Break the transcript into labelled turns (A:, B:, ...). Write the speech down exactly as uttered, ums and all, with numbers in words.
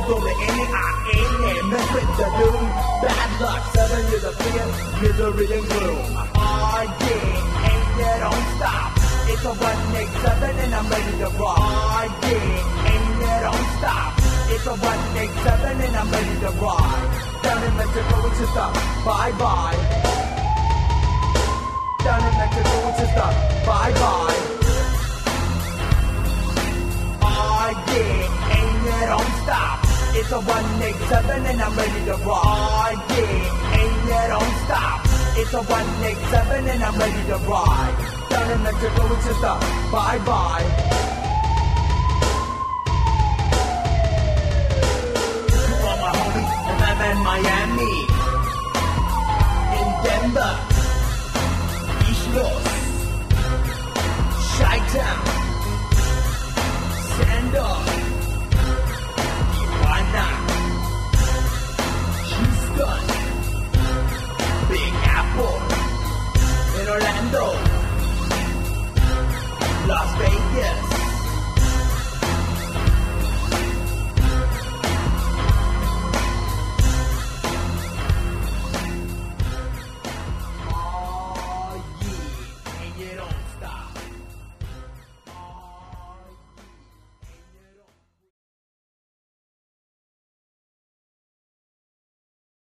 A: W N I N, mess with the doom. Bad luck, seven years of fear, misery and gloom. Oh yeah, and you don't stop. It's a one eight seven and I'm ready to rock. Oh yeah, and you don't stop. It's a one eight seven and I'm ready to ride. Down in Mexico, Wichita, bye bye. Down in Mexico, Wichita, bye bye. Oh yeah, and you don't stop. It's a one eight seven and I'm ready to rock. Oh yeah, and you don't stop. It's a one eight seven and I'm ready to ride. Down in Mexico, Wichita, bye bye. To all my homies, and I'm in Miami, in Denver, East Los, Chi-Town, Sandor, Tijuana, Houston, Big Apple, in Orlando, Las Vegas.